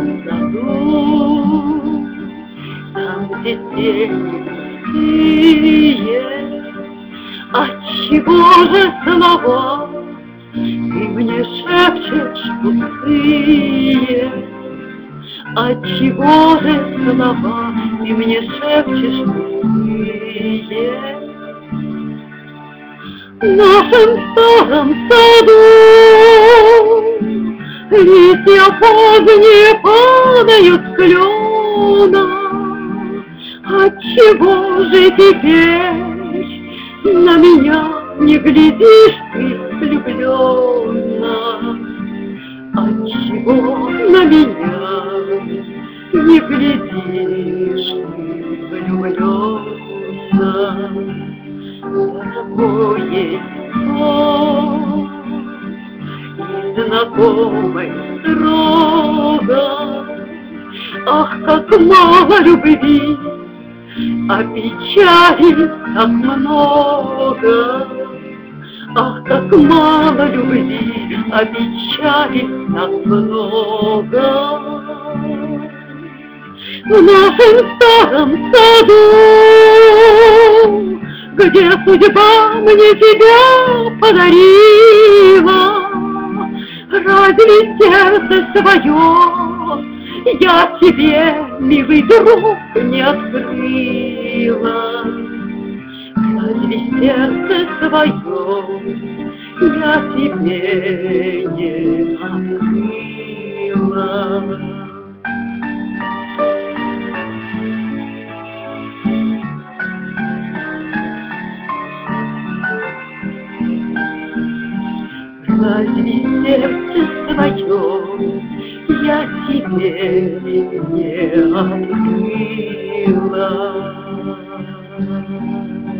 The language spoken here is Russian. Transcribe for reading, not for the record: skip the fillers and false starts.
саду, там, где тихие, отчего же слова ты мне шепчешь пустые? Отчего же слова ты мне шепчешь пустые? В нашем старом саду листья поздние падают с клена. Отчего же теперь на меня не глядишь ты влюбленно? Отчего на меня не глядишь ты влюбленно? Дорогое сон и знакомой строго, ах, как мало любви, а печали так много. Ах, как мало любви, а печали так много. В нашем старом саду, где судьба мне тебя подарила, разве сердце свое я тебе, милый друг, не открыла? Разве сердце свое я тебе не открыла? Разве сердце свое я тебе не открыла?